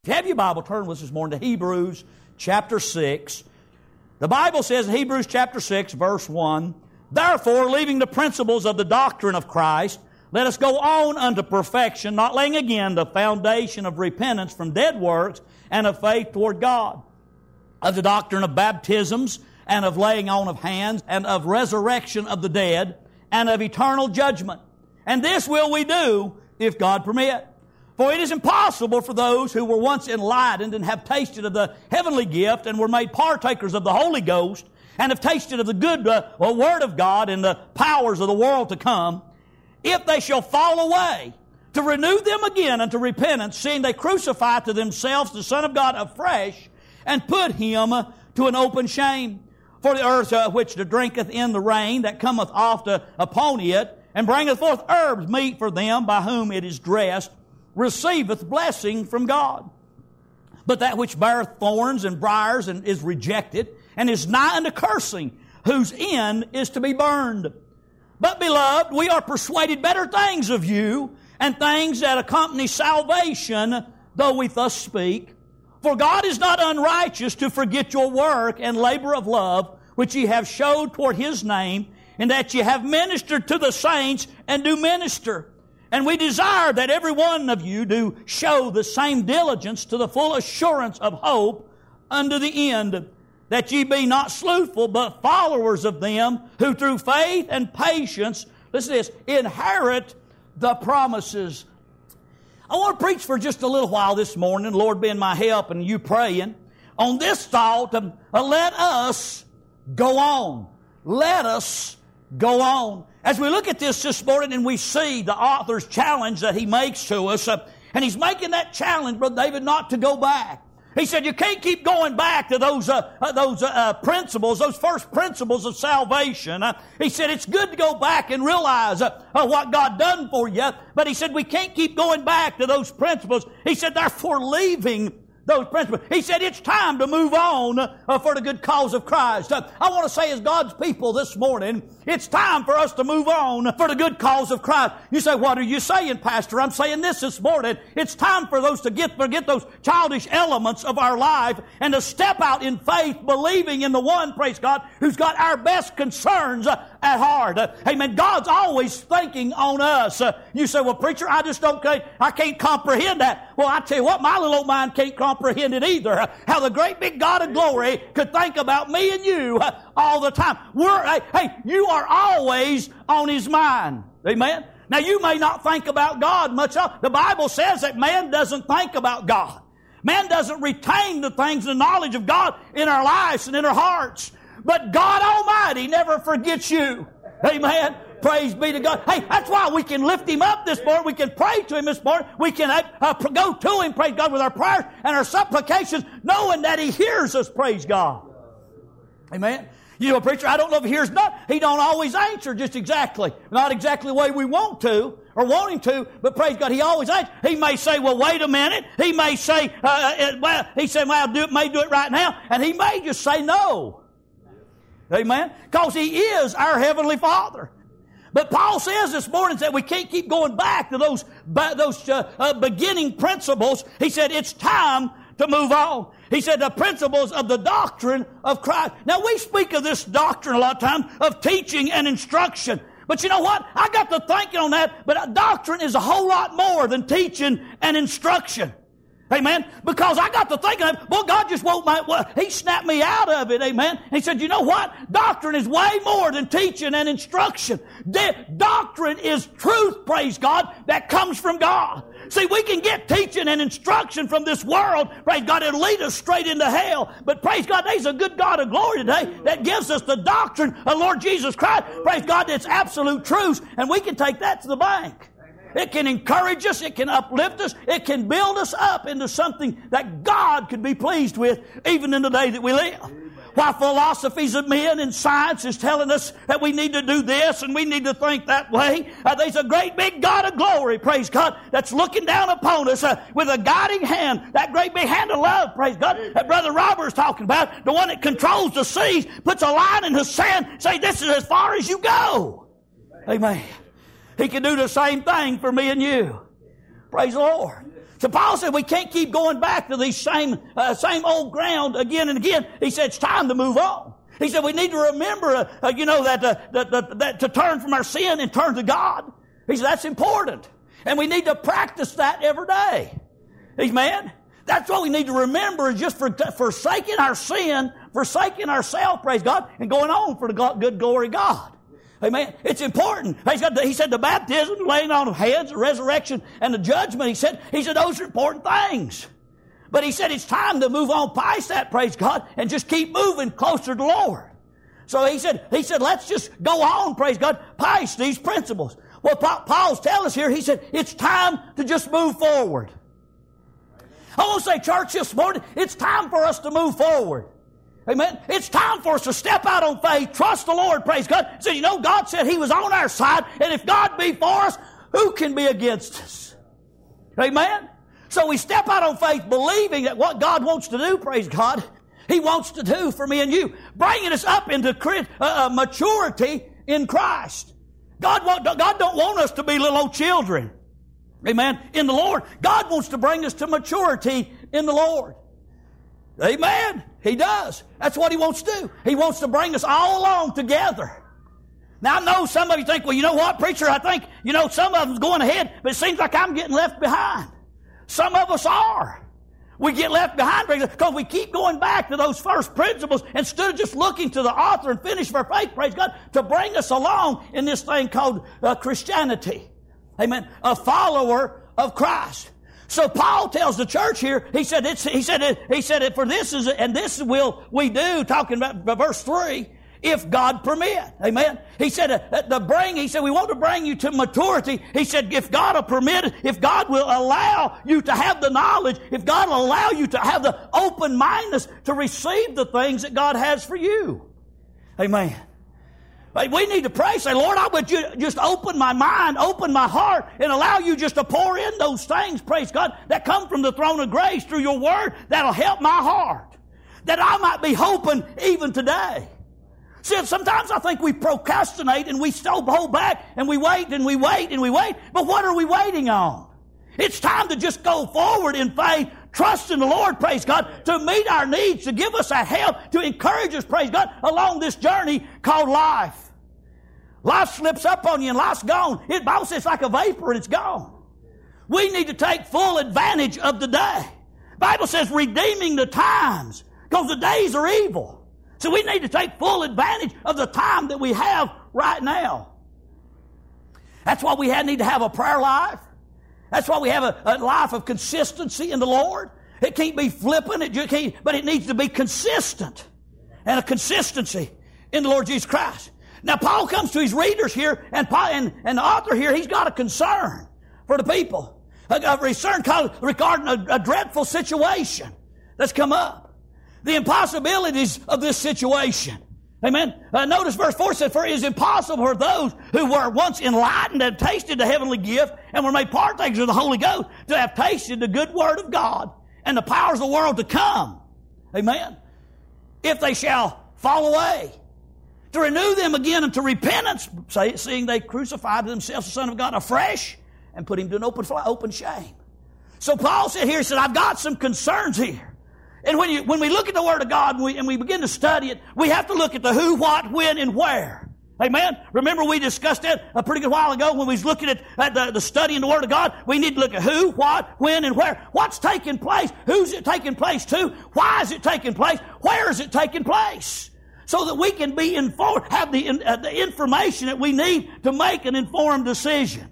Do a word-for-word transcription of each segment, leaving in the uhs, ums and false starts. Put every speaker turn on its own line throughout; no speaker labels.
If you have your Bible, turn with us this morning to Hebrews chapter six. The Bible says in Hebrews chapter six, verse one, "Therefore, leaving the principles of the doctrine of Christ, let us go on unto perfection, not laying again the foundation of repentance from dead works and of faith toward God, of the doctrine of baptisms and of laying on of hands and of resurrection of the dead and of eternal judgment. And this will we do if God permit. For it is impossible for those who were once enlightened and have tasted of the heavenly gift and were made partakers of the Holy Ghost and have tasted of the good uh, Word of God and the powers of the world to come, if they shall fall away, to renew them again unto repentance, seeing they crucify to themselves the Son of God afresh and put Him to an open shame. For the earth uh, which drinketh in the rain that cometh oft uh, upon it, and bringeth forth herbs meet for them by whom it is dressed, receiveth blessing from God. But that which beareth thorns and briars and is rejected, and is nigh unto cursing, whose end is to be burned. But, beloved, we are persuaded better things of you, and things that accompany salvation, though we thus speak. For God is not unrighteous to forget your work and labor of love, which ye have showed toward His name, and that ye have ministered to the saints and do minister. And we desire that every one of you do show the same diligence to the full assurance of hope unto the end, that ye be not slothful, but followers of them who through faith and patience, listen to this, inherit the promises. I want to preach for just a little while this morning, Lord being my help and you praying, on this thought of uh, let us go on. Let us go on. As we look at this this morning and we see the author's challenge that he makes to us, uh, and he's making that challenge, Brother David, not to go back. He said you can't keep going back to those uh, uh, those uh, uh, principles, those first principles of salvation. Uh, he said it's good to go back and realize uh, uh, what God done for you, but he said we can't keep going back to those principles. He said therefore leaving those principles. He said it's time to move on uh, for the good cause of Christ. Uh, I want to say as God's people this morning, it's time for us to move on for the good cause of Christ. You say, what are you saying, Pastor? I'm saying this this morning. It's time for those to get, forget those childish elements of our life and to step out in faith, believing in the one, praise God, who's got our best concerns uh, at heart. Uh, amen. God's always thinking on us. Uh, you say, well, preacher, I just don't, I can't comprehend that. Well, I tell you what, my little old mind can't comprehend it either. How the great big God of glory could think about me and you all the time. We're, hey, hey, you are always on His mind. Amen? Now, you may not think about God much. The Bible says that man doesn't think about God. Man doesn't retain the things, the knowledge of God in our lives and in our hearts. But God Almighty never forgets you. Amen? Praise be to God. Hey, that's why we can lift Him up this morning. We can pray to Him this morning. We can uh, uh, go to Him, praise God, with our prayers and our supplications, knowing that He hears us, praise God. Amen. You know, preacher, I don't know if He hears not. He don't always answer just exactly. Not exactly the way we want to or want Him to, but praise God, He always answers. He may say, well, wait a minute. He may say, uh, uh, well, He said, well, I'll do it, may do it right now. And He may just say no. Amen. Because He is our Heavenly Father. But Paul says this morning that we can't keep going back to those, those uh, uh, beginning principles. He said it's time to move on. He said the principles of the doctrine of Christ. Now we speak of this doctrine a lot of times of teaching and instruction. But you know what? I got to thinking on that, but doctrine is a whole lot more than teaching and instruction. Amen. Because I got to thinking of, well, God just won't, well, He snapped me out of it. Amen. He said, you know what? Doctrine is way more than teaching and instruction. De- doctrine is truth, praise God, that comes from God. See, we can get teaching and instruction from this world, praise God, it'll lead us straight into hell. But praise God, there's a good God of glory today that gives us the doctrine of Lord Jesus Christ. Praise God, that's absolute truth, and we can take that to the bank. It can encourage us. It can uplift us. It can build us up into something that God could be pleased with even in the day that we live. While philosophies of men and science is telling us that we need to do this and we need to think that way, uh, there's a great big God of glory, praise God, that's looking down upon us uh, with a guiding hand, that great big hand of love, praise God, that Brother Robert's talking about, the one that controls the seas, puts a line in the sand, say this is as far as you go. Amen. He can do the same thing for me and you. Praise the Lord. So Paul said we can't keep going back to these same, uh, same old ground again and again. He said it's time to move on. He said we need to remember, uh, uh, you know, that, uh, that, that, that to turn from our sin and turn to God. He said that's important. And we need to practice that every day. Amen? That's what we need to remember is just for, forsaking our sin, forsaking ourselves, praise God, and going on for the God, good glory of God. Amen. It's important. He said the baptism, the laying on of hands, the resurrection, and the judgment. He said, he said those are important things. But he said it's time to move on past that, praise God, and just keep moving closer to the Lord. So he said, he said, let's just go on, praise God, past these principles. Well, Paul's telling us here, he said, it's time to just move forward. I want to say, church, this morning, it's time for us to move forward. Amen. It's time for us to step out on faith, trust the Lord, praise God. So, you know, God said He was on our side, and if God be for us, who can be against us? Amen. So we step out on faith, believing that what God wants to do, praise God, He wants to do for me and you, bringing us up into uh, maturity in Christ. God, want, God don't want us to be little old children. Amen. In the Lord. God wants to bring us to maturity in the Lord. Amen. He does. That's what He wants to do. He wants to bring us all along together. Now, I know some of you think, well, you know what, preacher, I think, you know, some of them's going ahead, but it seems like I'm getting left behind. Some of us are. We get left behind because we keep going back to those first principles instead of just looking to the author and finish of our faith, praise God, to bring us along in this thing called uh, Christianity. Amen. A follower of Christ. So Paul tells the church here, he said, it's, he said, it, he said, it, for this is, and this will we do, talking about verse three, if God permit. Amen. He said, uh, the bring, he said, we want to bring you to maturity. He said, if God will permit it, if God will allow you to have the knowledge, if God will allow you to have the open-mindedness to receive the things that God has for you. Amen. We need to pray, say, Lord, I would you just open my mind, open my heart, and allow you just to pour in those things, praise God, that come from the throne of grace through your word that'll help my heart, that I might be hoping even today. See, sometimes I think we procrastinate and we still hold back and we wait and we wait and we wait, but what are we waiting on? It's time to just go forward in faith, trust in the Lord, praise God, to meet our needs, to give us that help, to encourage us, praise God, along this journey called life. Life slips up on you and life's gone. It Bible says it's like a vapor and it's gone. We need to take full advantage of the day. Bible says redeeming the times because the days are evil. So we need to take full advantage of the time that we have right now. That's why we need to have a prayer life. That's why we have a, a life of consistency in the Lord. It can't be flippant, it just can't, but it needs to be consistent. And a consistency in the Lord Jesus Christ. Now, Paul comes to his readers here, and, Paul, and, and the author here, he's got a concern for the people. A, a concern regarding a, a dreadful situation that's come up. The impossibilities of this situation. Amen. Uh, notice verse four says, for it is impossible for those who were once enlightened and tasted the heavenly gift and were made partakers of the Holy Ghost to have tasted the good word of God and the powers of the world to come. Amen. If they shall fall away. To renew them again unto repentance, seeing they crucified to themselves the Son of God afresh and put Him to an open, open shame. So Paul said here, he said, I've got some concerns here. And when, you, when we look at the Word of God and we, and we begin to study it, we have to look at the who, what, when, and where. Amen? Remember we discussed that a pretty good while ago when we was looking at, at the, the study in the Word of God. We need to look at who, what, when, and where. What's taking place? Who's it taking place to? Why is it taking place? Where is it taking place? So that we can be informed, have the, uh, the information that we need to make an informed decision.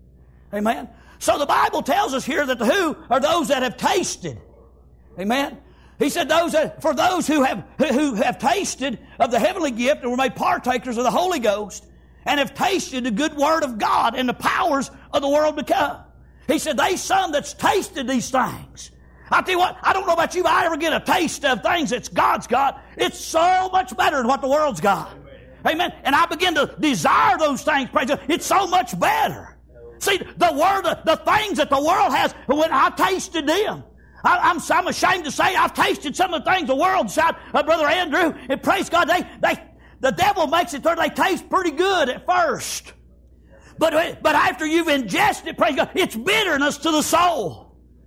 Amen? So the Bible tells us here that the who are those that have tasted. Amen? He said those that, for those who have, who have tasted of the heavenly gift and were made partakers of the Holy Ghost and have tasted the good word of God and the powers of the world to come. He said they some that's tasted these things. I tell you what, I don't know about you, but I ever get a taste of things that God's got. It's so much better than what the world's got. Amen. And I begin to desire those things. Praise God. It's so much better. See, the word, the, the things that the world has, when I tasted them, I, I'm, I'm ashamed to say I've tasted some of the things the world's got, uh, Brother Andrew, and praise God, they, they, the devil makes it so they taste pretty good at first. But, but after you've ingested, praise God, it's bitterness to the soul.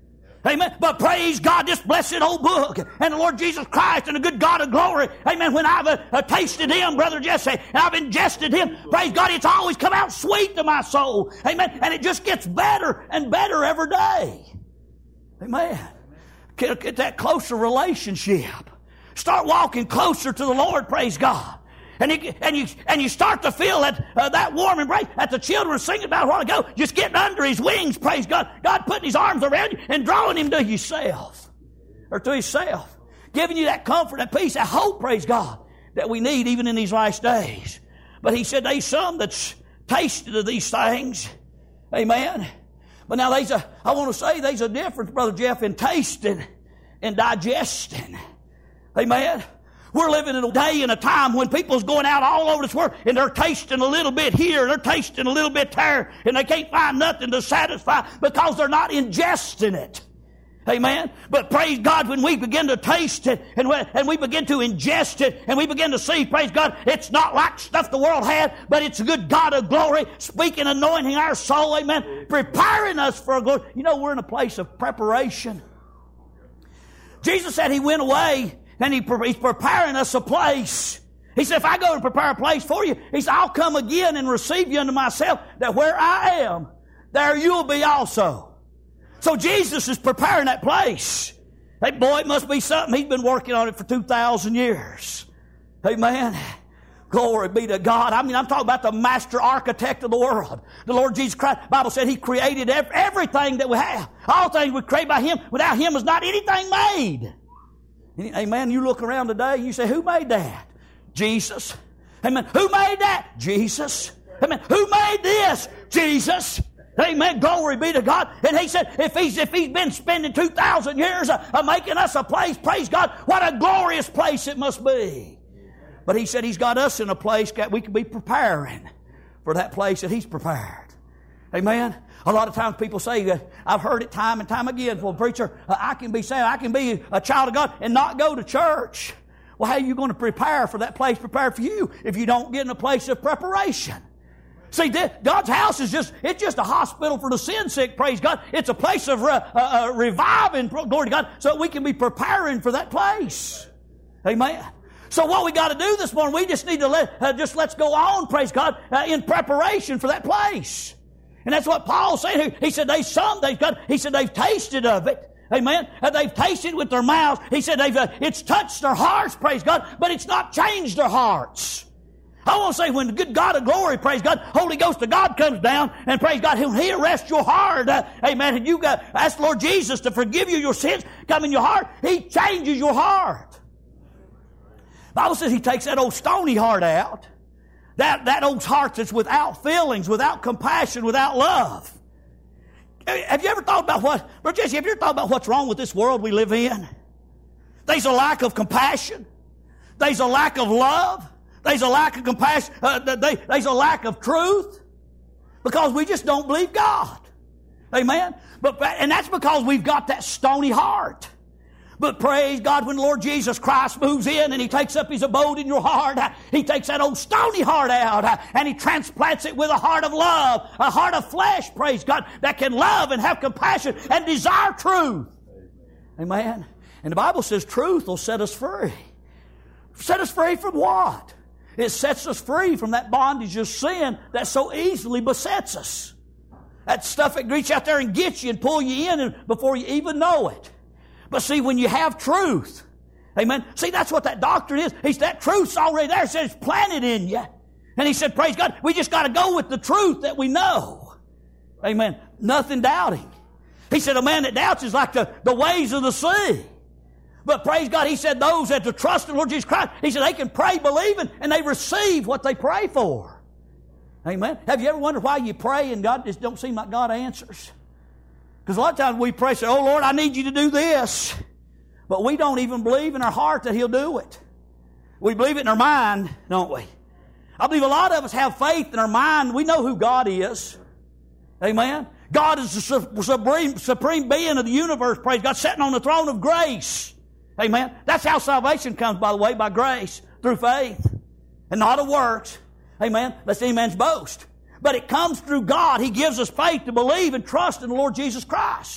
Amen. But praise God, this blessed old book and the Lord Jesus Christ and the good God of glory. Amen. When I've uh, uh, tasted Him, Brother Jesse, and I've ingested Him, praise God, it's always come out sweet to my soul. Amen. And it just gets better and better every day. Amen. Get, get that closer relationship. Start walking closer to the Lord, praise God. And you, and you and you start to feel that uh, that warm embrace that the children were singing about a while ago, just getting under His wings, praise God. God putting His arms around you and drawing Him to Himself, or to Himself, giving you that comfort, that peace, that hope, praise God, that we need even in these last days. But He said there's some that's tasted of these things, amen. But now there's a, I want to say there's a difference, Brother Jeff, in tasting and digesting, amen. We're living in a day and a time when people's going out all over this world and they're tasting a little bit here and they're tasting a little bit there and they can't find nothing to satisfy because they're not ingesting it. Amen. But praise God, when we begin to taste it and we, and we begin to ingest it and we begin to see, praise God, it's not like stuff the world had, but it's a good God of glory speaking, anointing our soul, amen, preparing us for a glory. You know, we're in a place of preparation. Jesus said He went away and he, He's preparing us a place. He said, if I go and prepare a place for you, He said, I'll come again and receive you unto myself, that where I am, there you'll be also. So Jesus is preparing that place. Hey, boy, it must be something. He's been working on it for two thousand years. Amen. Glory be to God. I mean, I'm talking about the master architect of the world. The Lord Jesus Christ. The Bible said He created everything that we have. All things were created by Him. Without Him was not anything made. Amen. You look around today, you say, who made that? Jesus. Amen. Who made that? Jesus. Amen. Who made this? Jesus. Amen. Glory be to God. And He said, if He's, if he's been spending two thousand years of, of making us a place, praise God, what a glorious place it must be. But He said He's got us in a place that we can be preparing for that place that He's prepared. Amen. A lot of times people say that, I've heard it time and time again, well, preacher, uh, I can be saved, I can be a child of God and not go to church. Well, how are you going to prepare for that place prepared for you if you don't get in a place of preparation? See, God's house is just, it's just a hospital for the sin sick, praise God. It's a place of re, uh, uh, reviving, glory to God, so we can be preparing for that place. Amen. So what we got to do this morning, we just need to let, uh, just let's go on, praise God, uh, in preparation for that place. And that's what Paul said here. He said, they've some, they've got, he said, they've tasted of it. Amen. And they've tasted with their mouths. He said, they've, uh, it's touched their hearts, praise God, but it's not changed their hearts. I want to say, when the good God of glory, praise God, Holy Ghost of God comes down, and praise God, He'll He arrests your heart. Uh, amen. And you got, ask Lord Jesus to forgive you your sins, come in your heart. He changes your heart. The Bible says He takes that old stony heart out. That, that old heart that's without feelings, without compassion, without love. Have you ever thought about what, Brother Jesse, have you ever thought about what's wrong with this world we live in? There's a lack of compassion. There's a lack of love. There's a lack of compassion. Uh, there's a lack of truth. Because we just don't believe God. Amen? But, and that's because we've got that stony heart. But praise God, when the Lord Jesus Christ moves in and He takes up His abode in your heart, He takes that old stony heart out and He transplants it with a heart of love, a heart of flesh, praise God, that can love and have compassion and desire truth. Amen. And the Bible says truth will set us free. Set us free from what? It sets us free from that bondage of sin that so easily besets us. That stuff that reaches out there and gets you and pull you in before you even know it. But see, when you have truth, amen, see, that's what that doctrine is. He's, that truth's already there. It says it's planted in you. And He said, praise God, we just got to go with the truth that we know. Amen. Nothing doubting. He said, a man that doubts is like the, the waves of the sea. But praise God, He said, those that trust in the Lord Jesus Christ, He said, they can pray believing and they receive what they pray for. Amen. Have you ever wondered why you pray and God just don't seem like God answers? Because a lot of times we pray, say, oh Lord, I need you to do this. But we don't even believe in our heart that He'll do it. We believe it in our mind, don't we? I believe a lot of us have faith in our mind. We know who God is. Amen. God is the supreme, supreme being of the universe, praise God, sitting on the throne of grace. Amen. That's how salvation comes, by the way, by grace, through faith, and not of works. Amen. Lest any man's boast. But it comes through God. He gives us faith to believe and trust in the Lord Jesus Christ.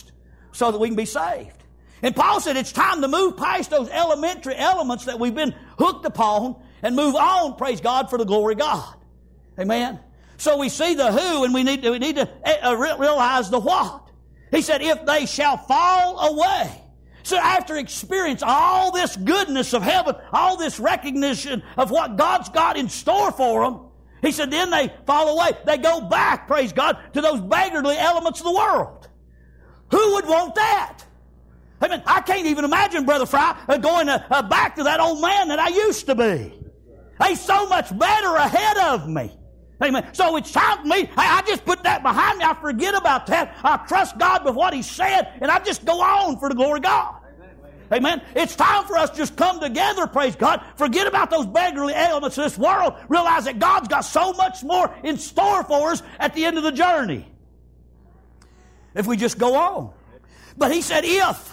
so that we can be saved. And Paul said it's time to move past those elementary elements that we've been hooked upon and move on, praise God, for the glory of God. Amen? So we see the who, and we need to, we need to realize the what. He said, if they shall fall away. So after experiencing all this goodness of heaven, all this recognition of what God's got in store for them, he said, then they fall away. They go back, praise God, to those beggarly elements of the world. Who would want that? I mean, I can't even imagine, Brother Fry, uh, going uh, uh, back to that old man that I used to be. He's so much better ahead of me. Amen. So it's time for me. I, I just put that behind me. I forget about that. I trust God with what He said, and I just go on for the glory of God. Amen. It's time for us to just come together, praise God. Forget about those beggarly elements of this world. Realize that God's got so much more in store for us at the end of the journey. If we just go on. But He said, if.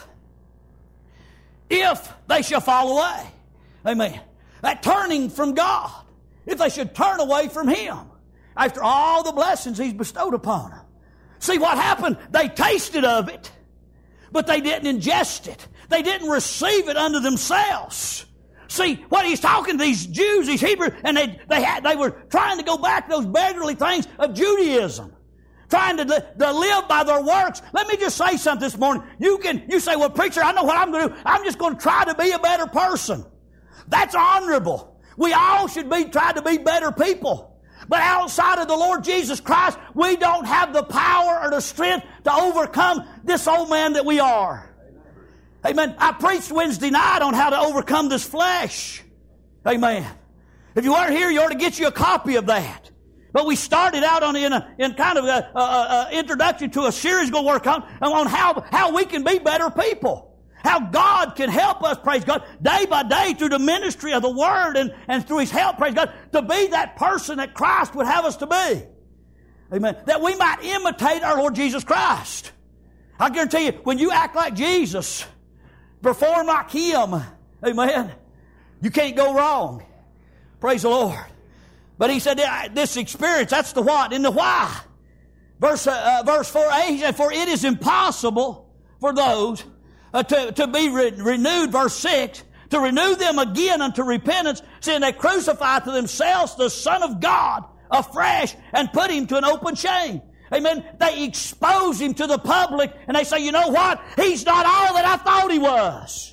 If they shall fall away. Amen. That turning from God. If they should turn away from Him. After all the blessings He's bestowed upon them. See what happened? They tasted of it. But they didn't ingest it. They didn't receive it unto themselves. See, what He's talking to these Jews, these Hebrews, and they, they, had, they were trying to go back to those beggarly things of Judaism. Trying to, to live by their works. Let me just say something this morning. You can, you say, well, preacher, I know what I'm going to do. I'm just going to try to be a better person. That's honorable. We all should be trying to be better people. But outside of the Lord Jesus Christ, we don't have the power or the strength to overcome this old man that we are. Amen. I preached Wednesday night on how to overcome this flesh. Amen. If you weren't here, you ought to get you a copy of that. But we started out on in, a, in kind of an a, a introduction to a series we'll work on, on how, how we can be better people. How God can help us, praise God, day by day through the ministry of the Word and, and through His help, praise God, to be that person that Christ would have us to be. Amen. That we might imitate our Lord Jesus Christ. I guarantee you, when you act like Jesus, perform like Him, amen, you can't go wrong. Praise the Lord. But He said, this experience, that's the what and the why. Verse, uh, verse four A, He said, for it is impossible for those uh, to, to be re- renewed, verse six, to renew them again unto repentance, seeing they crucify to themselves the Son of God afresh and put Him to an open shame. Amen. They expose Him to the public and they say, you know what? He's not all that I thought He was.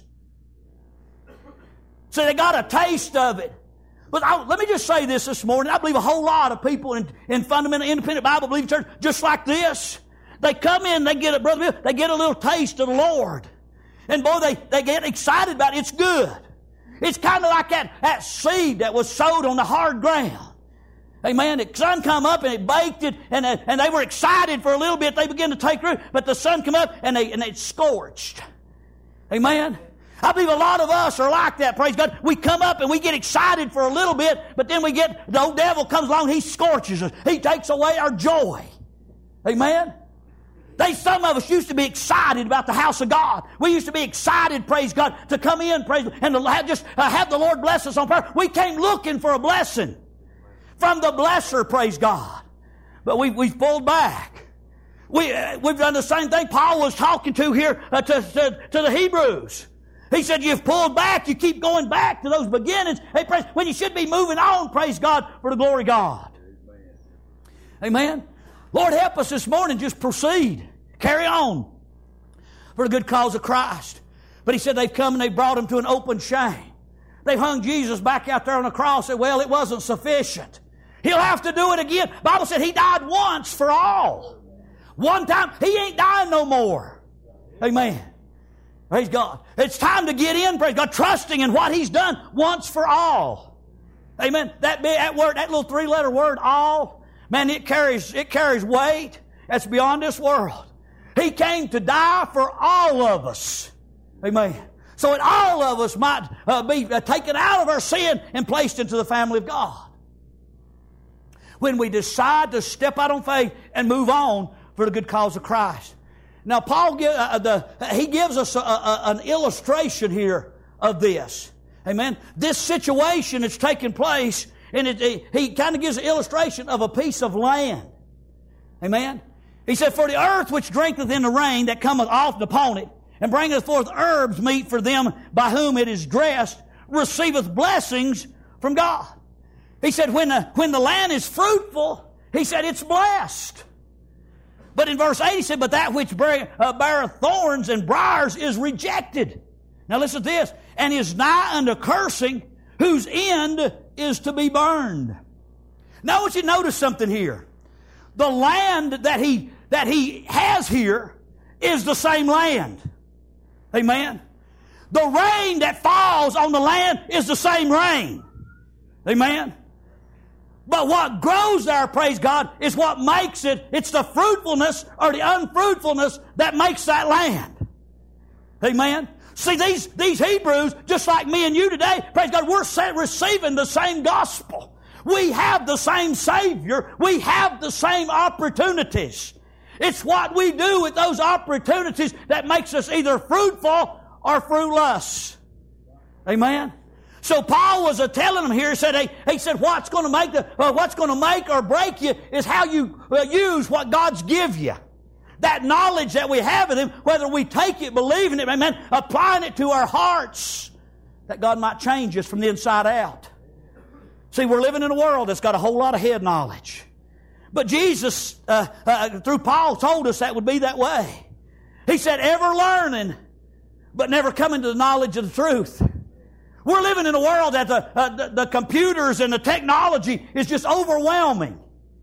So they got a taste of it. But I, let me just say this this morning. I believe a whole lot of people in, in fundamental independent Bible believing church just like this. They come in, they get a brother, they get a little taste of the Lord. And boy, they, they get excited about it. It's good. It's kind of like that, that seed that was sowed on the hard ground. Amen. The sun come up and it baked it, and, and they were excited for a little bit. They began to take root, but the sun come up and they and it scorched. Amen. I believe a lot of us are like that, praise God. We come up and we get excited for a little bit, but then we get, the old devil comes along, he scorches us. He takes away our joy. Amen. They, some of us used to be excited about the house of God. We used to be excited, praise God, to come in, praise God, and to have, just uh, have the Lord bless us on prayer. We came looking for a blessing from the blesser, praise God. But we, we've pulled back. We, uh, we've done the same thing Paul was talking to here uh, to, to, to the Hebrews. He said, you've pulled back, you keep going back to those beginnings. Hey, praise, when you should be moving on, praise God, for the glory of God. Amen. Amen. Lord, help us this morning. Just proceed. Carry on for the good cause of Christ. But He said they've come and they brought Him to an open shame. They've hung Jesus back out there on the cross and, well, it wasn't sufficient. He'll have to do it again. The Bible said He died once for all. One time. He ain't dying no more. Amen. Praise God. It's time to get in, praise God, trusting in what He's done once for all. Amen. That, that word, that little three-letter word, all, man, it carries, it carries weight that's beyond this world. He came to die for all of us. Amen. So that all of us might uh, be uh, taken out of our sin and placed into the family of God. When we decide to step out on faith and move on for the good cause of Christ. Now, Paul give, uh, the, he gives us a, a, an illustration here of this. Amen. This situation that's taking place, and it, it, he kind of gives an illustration of a piece of land. Amen. He said, for the earth which drinketh in the rain that cometh often upon it, and bringeth forth herbs meet for them by whom it is dressed, receiveth blessings from God. He said, when the, when the land is fruitful, he said, it's blessed. But in verse eight, he said, but that which bear, uh, beareth thorns and briars is rejected. Now listen to this. And is nigh unto cursing, whose end is to be burned. Now I want you to notice something here. The land that he, that he has here is the same land. Amen. The rain that falls on the land is the same rain. Amen. But what grows there, praise God, is what makes it. It's the fruitfulness or the unfruitfulness that makes that land. Amen. See, these, these Hebrews, just like me and you today, praise God, we're receiving the same gospel. We have the same Savior. We have the same opportunities. It's what we do with those opportunities that makes us either fruitful or fruitless. Amen. So Paul was uh, telling them here. He said, hey, he said, what's going to make the, uh, what's going to make or break you is how you uh, use what God's give you. That knowledge that we have of Him, whether we take it, believing it, amen, applying it to our hearts, that God might change us from the inside out. See, we're living in a world that's got a whole lot of head knowledge. But Jesus, uh, uh, through Paul, told us that would be that way. He said, ever learning, but never coming to the knowledge of the truth. We're living in a world that the, uh, the, the computers and the technology is just overwhelming.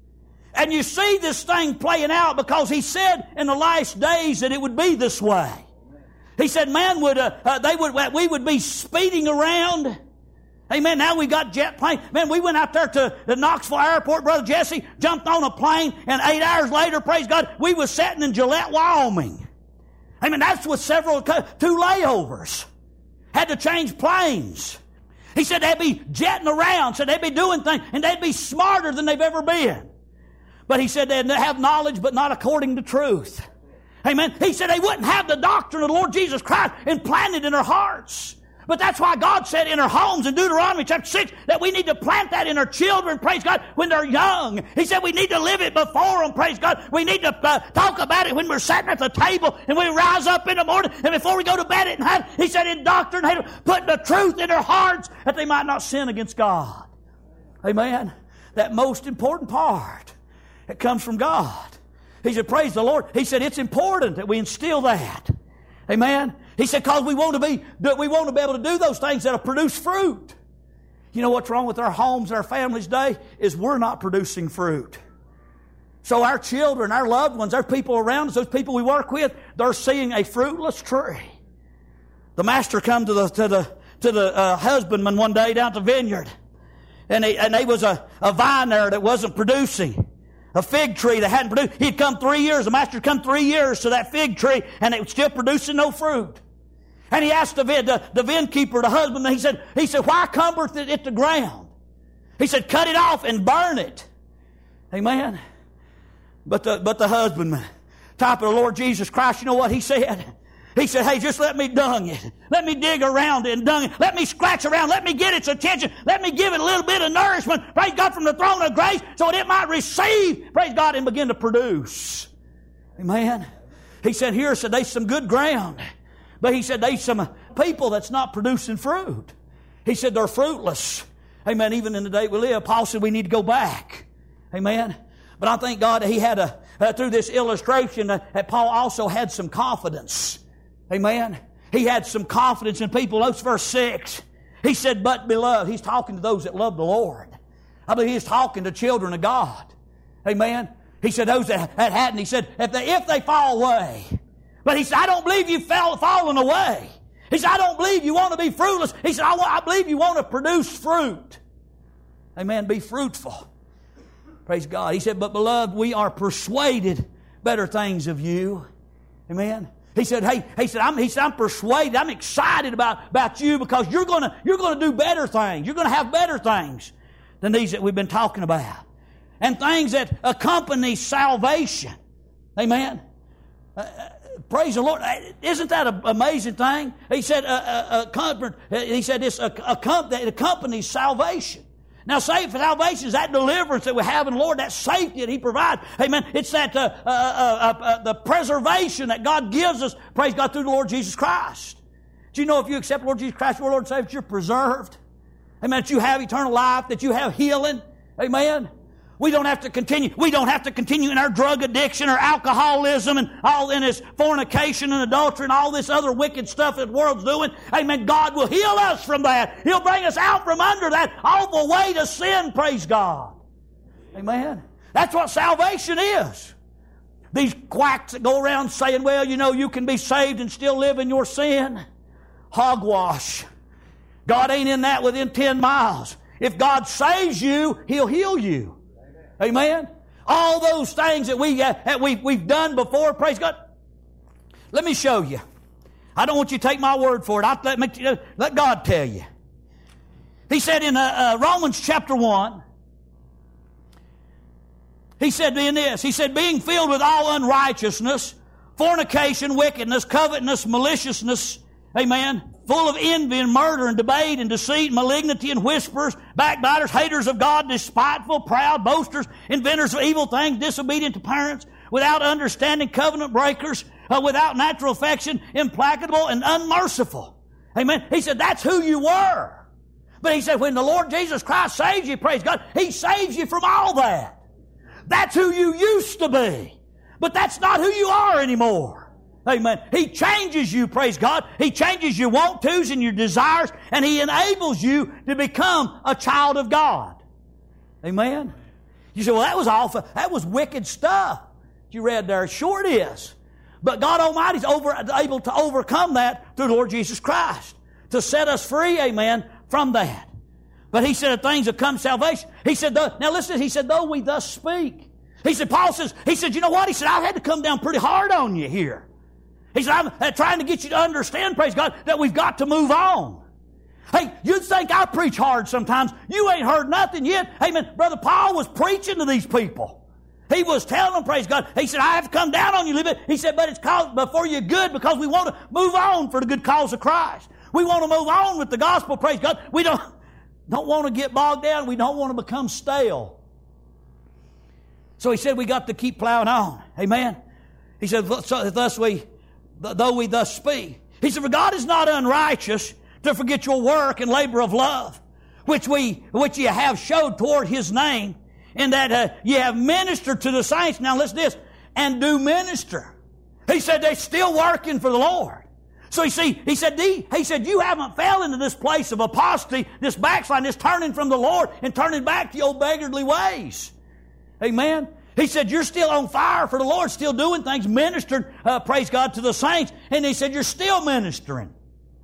And you see this thing playing out because He said in the last days that it would be this way. He said, man would, uh, uh, they would, we would be speeding around. Amen. Now we got jet planes. Man, we went out there to the Knoxville airport, Brother Jesse, jumped on a plane, and eight hours later, praise God, we was sitting in Gillette, Wyoming. Amen. That's with several, two layovers. Had to change planes. He said they'd be jetting around, said they'd be doing things, and they'd be smarter than they've ever been. But he said they'd have knowledge, but not according to truth. Amen. He said they wouldn't have the doctrine of the Lord Jesus Christ implanted in their hearts. But that's why God said in our homes in Deuteronomy chapter six that we need to plant that in our children, praise God, when they're young. He said we need to live it before them, praise God. We need to uh, talk about it when we're sitting at the table and we rise up in the morning and before we go to bed at night. He said indoctrinate them, put the truth in their hearts that they might not sin against God. Amen. That most important part, it comes from God. He said, praise the Lord. He said it's important that we instill that. Amen. He said, because we want to be, we want to be able to do those things that'll produce fruit. You know what's wrong with our homes and our families today is we're not producing fruit. So our children, our loved ones, our people around us, those people we work with, they're seeing a fruitless tree. The master come to the to the to the uh, husbandman one day down at the vineyard, and they, and there was a, a vine there that wasn't producing. A fig tree that hadn't produced. He'd come three years. The master had come three years to that fig tree, and it was still producing no fruit. And he asked the vine, the, the vinkeeper, the husband, he said, he said, why cumbereth it at the ground? He said, cut it off and burn it. Amen. But the, but the husbandman, type of the Lord Jesus Christ, you know what he said? He said, hey, just let me dung it. Let me dig around it and dung it. Let me scratch around. Let me get its attention. Let me give it a little bit of nourishment, praise God, from the throne of grace so that it might receive, praise God, and begin to produce. Amen. He said, here, said, there's some good ground. But he said, there's some people that's not producing fruit. He said, they're fruitless. Amen. Even in the day we live, Paul said we need to go back. Amen. But I thank God that he had a, uh, through this illustration, uh, that Paul also had some confidence. Amen. He had some confidence in people. Notice verse six. He said, but beloved. He's talking to those that love the Lord. I believe he's talking to children of God. Amen. He said, those that, that hadn't. He said, if they, if they fall away. But he said, I don't believe you've fell, fallen away. He said, I don't believe you want to be fruitless. He said, I, want, I believe you want to produce fruit. Amen. Be fruitful. Praise God. He said, but beloved, we are persuaded better things of you. Amen. He said, hey, he said, I'm, he said, I'm persuaded, I'm excited about, about you because you're gonna, you're gonna do better things. You're gonna have better things than these that we've been talking about. And things that accompany salvation. Amen. Uh, praise the Lord. Isn't that an amazing thing? He said, uh, uh, uh, he said this, uh, uh, that accompanies salvation. Now, safe salvation is that deliverance that we have in the Lord, that safety that He provides. Amen. It's that uh, uh, uh, uh, the preservation that God gives us, praise God, through the Lord Jesus Christ. Do you know if you accept the Lord Jesus Christ, your Lord and Savior, that you're preserved? Amen. That you have eternal life, that you have healing. Amen. We don't have to continue. We don't have to continue in our drug addiction or alcoholism and all in this fornication and adultery and all this other wicked stuff that the world's doing. Amen. God will heal us from that. He'll bring us out from under that awful weight of sin. Praise God. Amen. That's what salvation is. These quacks that go around saying, well, you know, you can be saved and still live in your sin. Hogwash. God ain't in that within ten miles. If God saves you, He'll heal you. Amen. All those things that we uh, that we we've done before, praise God. Let me show you. I don't want you to take my word for it. I'll let, make, uh, let God tell you. He said in uh, uh, Romans chapter one. He said in this. He said, being filled with all unrighteousness, fornication, wickedness, covetousness, maliciousness. Amen. Full of envy and murder and debate and deceit, malignity and whispers, backbiters, haters of God, despiteful, proud, boasters, inventors of evil things, disobedient to parents, without understanding, covenant breakers, uh, without natural affection, implacable and unmerciful. Amen. He said that's who you were. But He said when the Lord Jesus Christ saves you, praise God, He saves you from all that. That's who you used to be. But that's not who you are anymore. Amen. He changes you, praise God. He changes your want-tos and your desires, and He enables you to become a child of God. Amen. You say, well, that was awful. That was wicked stuff you read there. Sure it is. But God Almighty is over, able to overcome that through the Lord Jesus Christ, to set us free, amen, from that. But He said, things have come salvation. He said, now listen, He said, though we thus speak. He said, Paul says, he said, you know what? He said, I've had to come down pretty hard on you here. He said, I'm trying to get you to understand, praise God, that we've got to move on. Hey, you'd think I preach hard sometimes. You ain't heard nothing yet. Amen. Brother Paul was preaching to these people. He was telling them, praise God. He said, I have come down on you a little bit. He said, but it's called before you're good because we want to move on for the good cause of Christ. We want to move on with the gospel, praise God. We don't, don't want to get bogged down. We don't want to become stale. So he said we got to keep plowing on. Amen. He said, so thus we... though we thus speak. He said, for God is not unrighteous to forget your work and labor of love, which we, which ye have showed toward His name, and that uh, ye have ministered to the saints. Now listen to this, and do minister. He said they're still working for the Lord. So you see, he said, he said, you haven't fell into this place of apostasy, this backsliding, this turning from the Lord and turning back to your beggarly ways. Amen. He said, you're still on fire for the Lord, still doing things, ministering, uh, praise God, to the saints. And He said, you're still ministering.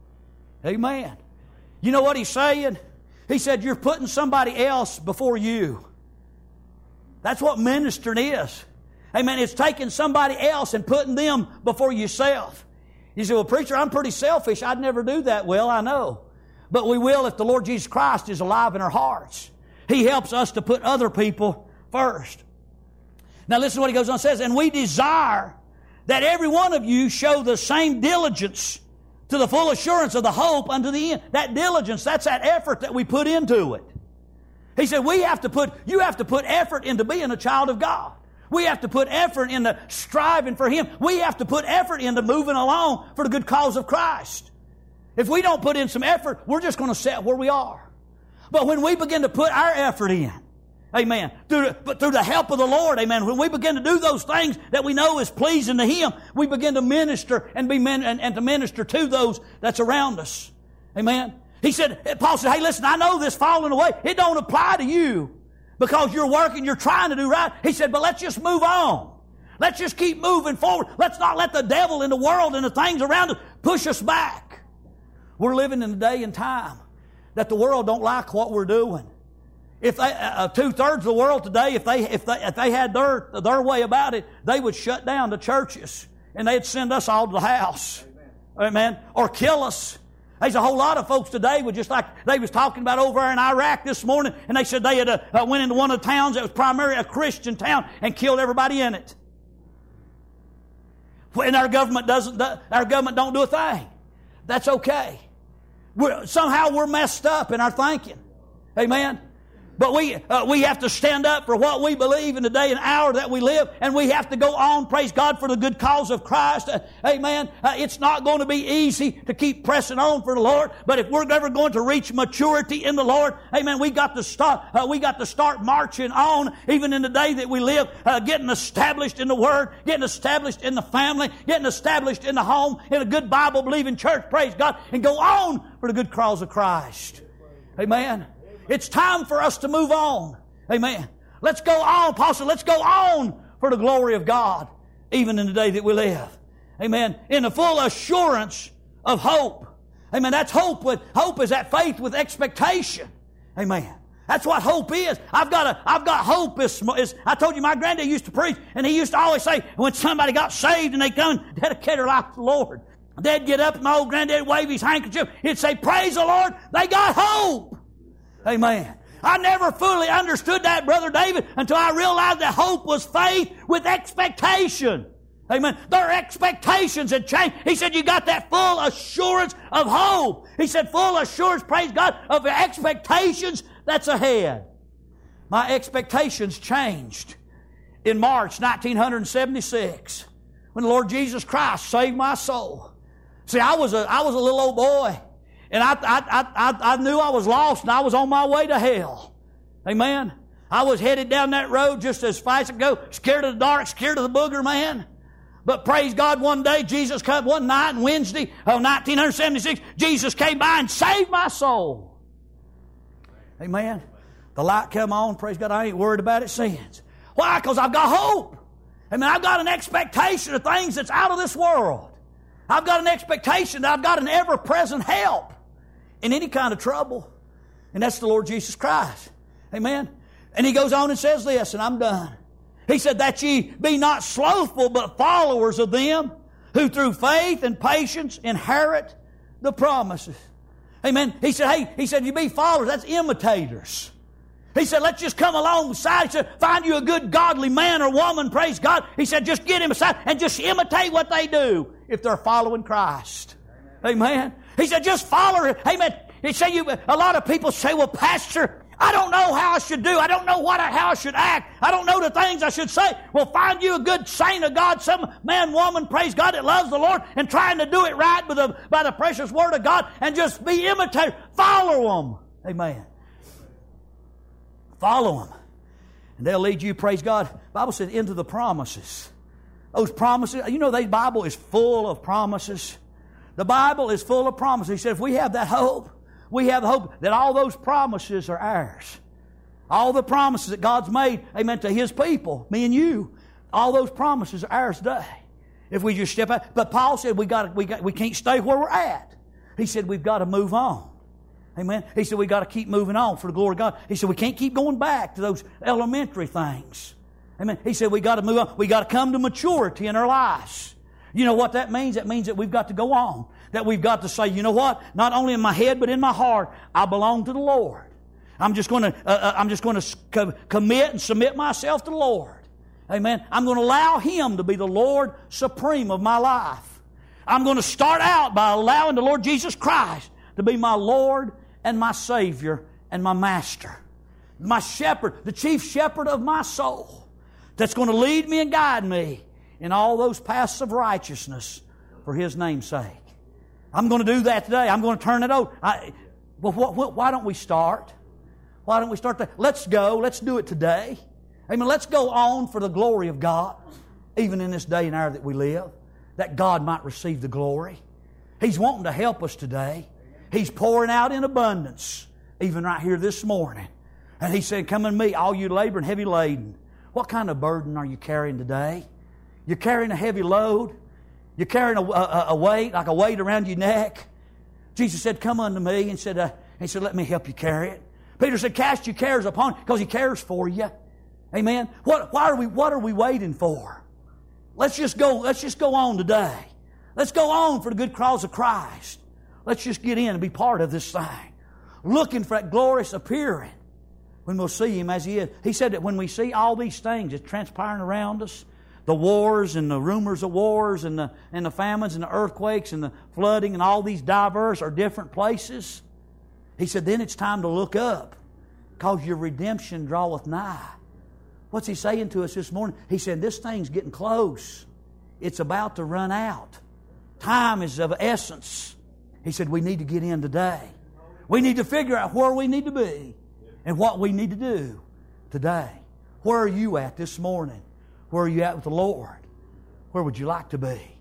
Amen. You know what He's saying? He said, you're putting somebody else before you. That's what ministering is. Amen. It's taking somebody else and putting them before yourself. You say, well, preacher, I'm pretty selfish. I'd never do that. Well, I know. But we will if the Lord Jesus Christ is alive in our hearts. He helps us to put other people first. Now listen to what he goes on and says, and we desire that every one of you show the same diligence to the full assurance of the hope unto the end. That diligence, that's that effort that we put into it. He said we have to put, you have to put effort into being a child of God. We have to put effort into striving for Him. We have to put effort into moving along for the good cause of Christ. If we don't put in some effort, we're just going to sit where we are. But when we begin to put our effort in, amen. Through, but through the help of the Lord, amen. When we begin to do those things that we know is pleasing to Him, we begin to minister and be min- and, and to minister to those that's around us. Amen. He said, Paul said, hey, listen, I know this falling away. It don't apply to you because you're working, you're trying to do right. He said, but let's just move on. Let's just keep moving forward. Let's not let the devil and the world and the things around us push us back. We're living in a day and time that the world don't like what we're doing. If they, uh, two-thirds of the world today, if they, if they, if they had their, their way about it, they would shut down the churches and they'd send us all to the house. Amen. Amen. Or kill us. There's a whole lot of folks today would just like they was talking about over there in Iraq this morning, and they said they had uh, uh, went into one of the towns that was primarily a Christian town and killed everybody in it. And our government doesn't, our government don't do a thing. That's okay. We're, somehow we're messed up in our thinking. Amen. But we uh, we have to stand up for what we believe in the day and hour that we live, and we have to go on, praise God, for the good cause of Christ. Uh, amen. Uh, it's not going to be easy to keep pressing on for the Lord, but if we're ever going to reach maturity in the Lord, amen, we got to start. Uh, we got to start marching on, even in the day that we live, uh, getting established in the Word, getting established in the family, getting established in the home, in a good Bible-believing church. Praise God, and go on for the good cause of Christ. Amen. It's time for us to move on. Amen. Let's go on, Apostle. Let's go on for the glory of God, even in the day that we live. Amen. In the full assurance of hope. Amen. That's hope. With hope is that faith with expectation. Amen. That's what hope is. I've got a, I've got hope. Is, is I told you my granddad used to preach, and he used to always say, when somebody got saved and they come and dedicate their life to the Lord, they'd get up and my old granddad would wave his handkerchief. He'd say, praise the Lord, they got hope. Amen. I never fully understood that, Brother David, until I realized that hope was faith with expectation. Amen. Their expectations had changed. He said, you got that full assurance of hope. He said, full assurance, praise God, of the expectations that's ahead. My expectations changed in March nineteen seventy-six when the Lord Jesus Christ saved my soul. See, I was a, I was a little old boy. And I, I, I, I knew I was lost and I was on my way to hell. Amen. I was headed down that road just as fast as I go, scared of the dark, scared of the booger, man. But praise God, one day, Jesus came, one night on Wednesday of nineteen seventy-six, Jesus came by and saved my soul. Amen. The light come on, praise God, I ain't worried about it since. Why? Because I've got hope. Amen. I've got an expectation of things that's out of this world. I've got an expectation that I've got an ever-present help in any kind of trouble. And that's the Lord Jesus Christ. Amen. And he goes on and says this, and I'm done. He said, that ye be not slothful, but followers of them who through faith and patience inherit the promises. Amen. He said, hey, he said, you be followers, that's imitators. He said, let's just come alongside. He said, find you a good godly man or woman, praise God. He said, just get him aside and just imitate what they do if they're following Christ. Amen. Amen. He said, just follow him. Amen. He said, you, a lot of people say, well, Pastor, I don't know how I should do. I don't know what I, how I should act. I don't know the things I should say. Well, find you a good saint of God, some man, woman, praise God, that loves the Lord and trying to do it right by the, by the precious Word of God and just be imitator. Follow them. Amen. Follow them. And they'll lead you, praise God. The Bible says, into the promises. Those promises, you know, the Bible is full of promises. The Bible is full of promises. He said, if we have that hope, we have the hope that all those promises are ours. All the promises that God's made, amen, to His people, me and you, all those promises are ours today. If we just step out. But Paul said we got we got we can't stay where we're at. He said we've got to move on. Amen. He said we've got to keep moving on for the glory of God. He said we can't keep going back to those elementary things. Amen. He said we got to move on. We got to come to maturity in our lives. You know what that means? That means that we've got to go on. That we've got to say, you know what? Not only in my head, but in my heart, I belong to the Lord. I'm just going to, uh, I'm just going to co- commit and submit myself to the Lord. Amen. I'm going to allow Him to be the Lord supreme of my life. I'm going to start out by allowing the Lord Jesus Christ to be my Lord and my Savior and my Master. My shepherd, the chief shepherd of my soul. That's going to lead me and guide me in all those paths of righteousness for His name's sake. I'm going to do that today. I'm going to turn it over. I, well, what, what, why don't we start? Why don't we start that? Let's go. Let's do it today. Amen. Let's go on for the glory of God, even in this day and hour that we live, that God might receive the glory. He's wanting to help us today. He's pouring out in abundance, even right here this morning. And He said, come unto me, all you labor and heavy laden. What kind of burden are you carrying today? You're carrying a heavy load. You're carrying a, a, a weight, like a weight around your neck. Jesus said, come unto me, and said, uh, He said, let me help you carry it. Peter said, cast your cares upon Him, because He cares for you. Amen. What, why are we, what are we waiting for? Let's just go, let's just go on today. Let's go on for the good cause of Christ. Let's just get in and be part of this thing. Looking for that glorious appearing when we'll see Him as He is. He said that when we see all these things that's transpiring around us, the wars and the rumors of wars and the, and the famines and the earthquakes and the flooding and all these diverse or different places, He said then it's time to look up because your redemption draweth nigh. What's He saying to us this morning? He said, this thing's getting close. It's about to run out. Time is of essence. He said, we need to get in today. We need to figure out where we need to be and what we need to do today. Where are you at this morning? Where are you at with the Lord? Where would you like to be?